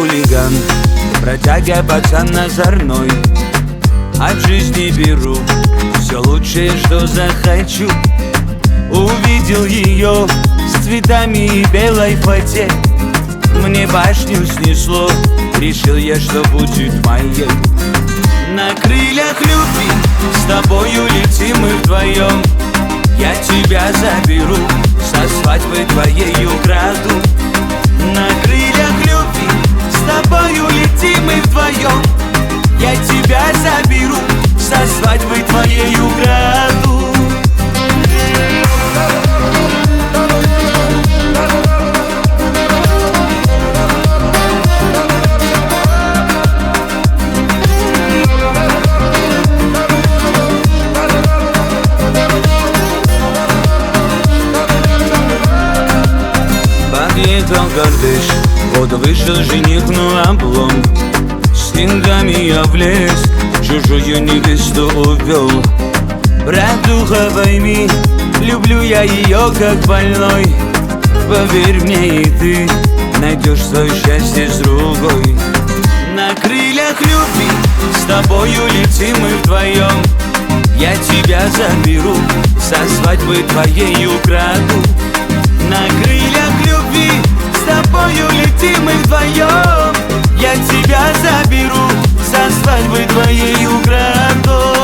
хулиган, бродяга, пацан озорной. От жизни беру все лучшее, что захочу. Увидел ее с цветами и белой фате. Мне башню снесло, решил я, что будет моей. На крыльях любви с тобою летим мы вдвоем. Я тебя заберу, со свадьбы твоей украду. На крыльях любви с тобою летим мы вдвоем. Я тебя заберу, со свадьбы твоей украду. Подъехал кортеж, вот вышел жених, ну облом. С деньгами я влез, чужую невесту увел. Братуха, пойми, люблю я ее как больной. Поверь мне, и ты найдешь свое счастье с другой. На крыльях любви с тобою летим мы вдвоем. Я тебя заберу, со свадьбы твоей украду. На крыльях любви с тобою летим мы вдвоем. Я тебя заберу, со свадьбы твоей украду.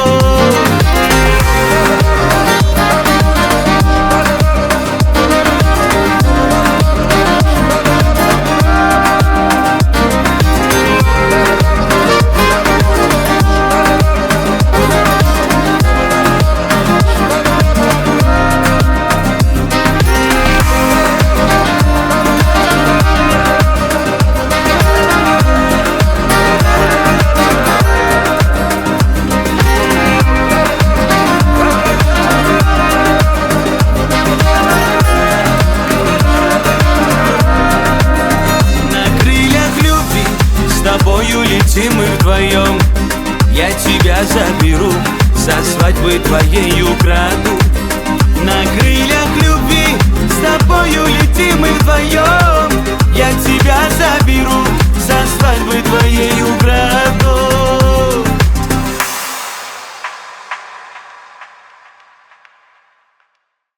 Летим мы вдвоем. Я тебя заберу, со свадьбы твоей украду. На крыльях любви с тобою летим мы вдвоем. Я тебя заберу, со свадьбы твоей украду.